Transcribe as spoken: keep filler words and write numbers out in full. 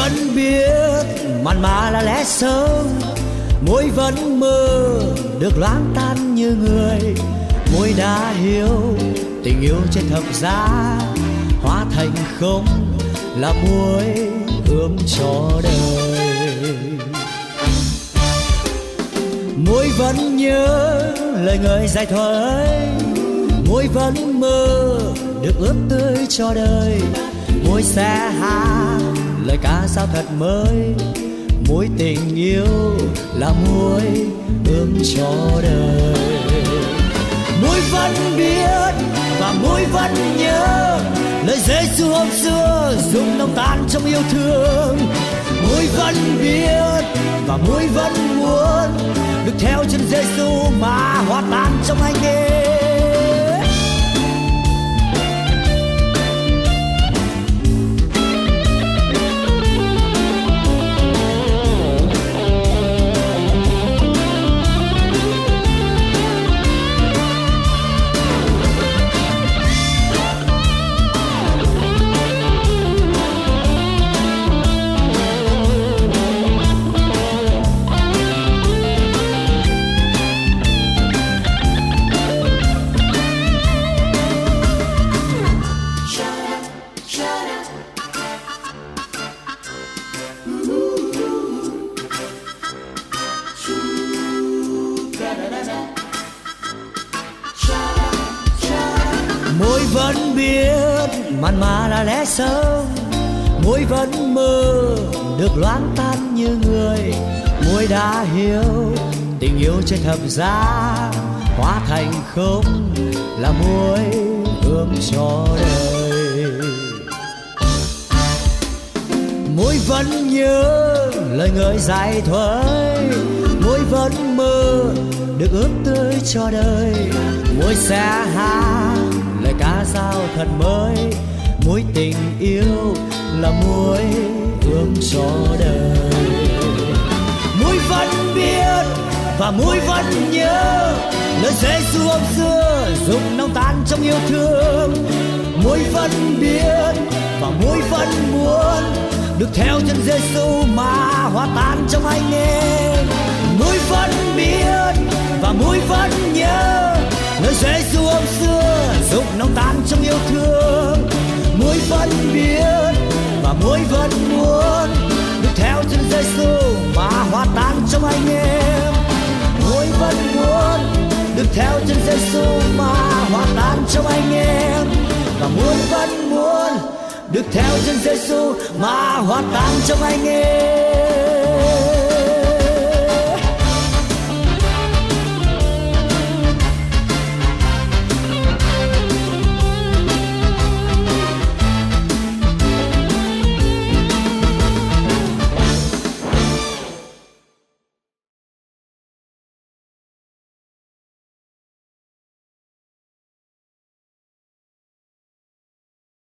vẫn biết mặn mà là lẽ sống, môi vẫn mơ được loáng tan như người. Môi đã hiểu tình yêu trên thập giá, hóa thành không là môi ươm cho đời. Môi vẫn nhớ lời người dạy thuở ấy, môi vẫn mơ được ướp tươi cho đời. Môi sẽ hát lời ca sao thật mới, môi tình yêu là môi ươm cho đời. Môi vẫn biết và môi vẫn nhớ lời Giê-xu hôm xưa dùng nồng tan trong yêu thương. Môi vẫn biết và môi vẫn muốn được theo chân Giê-xu mà hòa tan trong anh em. Môi vẫn biết mặn mà là lẽ sống, môi vẫn mơ được loáng tan như người. Môi đã hiểu tình yêu trên thập giá, hóa thành không là môi ươm cho đời. Môi vẫn nhớ lời người dạy thuở ấy, môi vẫn mơ được ướp tươi cho đời. Môi sẽ hát lời ca dao thật mới, mối tình yêu là mối ươm cho đời. Môi vẫn biết và môi vẫn nhớ lời Giê-xu hôm xưa dùng nồng tan trong yêu thương. Môi vẫn biết và môi vẫn muốn được theo chân Giê-xu mà hòa tan trong anh em. Môi vẫn biết và môi vẫn nhớ lời Giê-xu hôm xưa dục nồng tan trong yêu thương. Môi vẫn biết và môi vẫn muốn được theo chân Giê-xu mà hòa tan trong anh em. Môi vẫn muốn được theo chân Giê-xu mà hòa tan trong anh em. Và môi vẫn muốn được theo chân Giê-xu mà hòa tan trong anh em.